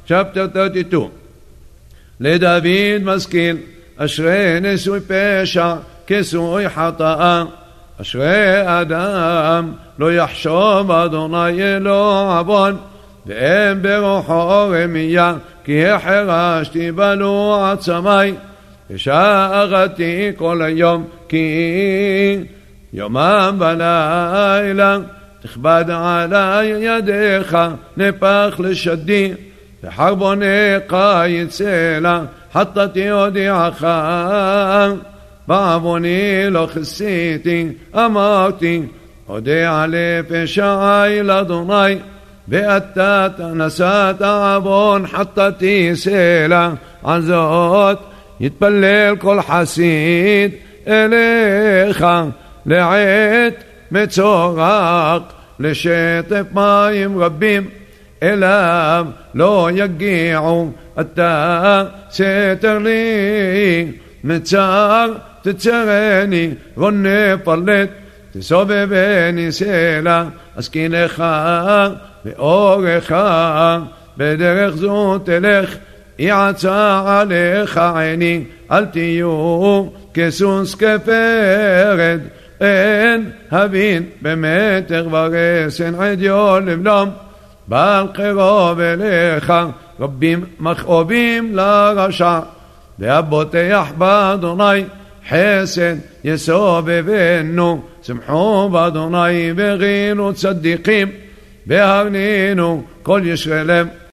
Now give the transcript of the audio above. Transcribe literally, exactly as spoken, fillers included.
chapter thirty-two. לדוד משכיל, אשרי נשוי פשע, כסוי חטאה. אשרי אדם, לא יחשוב אדוני אלוה עוון, ואין ברוחו רמיה, כי החרשתי בנו עצמי. ושארתי כל היום, כי יומם ולילה, תכבד עלי ידיך, נפח לשדי, וחרבונך יצא לה, חטאתי הודיעך. בעווני לא כיסיתי, אמרתי, הודיע לפשעי לאדוני, ואתה נשאת עוון חטאתי סלע. על זאת יתפלל כל חסיד אליך, לעת מצורק, לשטף מים רבים, אליו לא יגיעו. אתה סתר לי, מצר תצרני, רונה פלט, תסובבני סלע. אזקינך באורך, בדרך זו תלך, יעצה עליך עיני, אל תהיו כסוס כפרד. אין הבין במטר ורסן עדיון לבלום, בעל קרוב אליך, רבים מכאובים לרשע. והבוטח באדוני, חסד יסובבנו, שמחו באדוני וגינו צדיקים, והרנינו כל ישרי לב.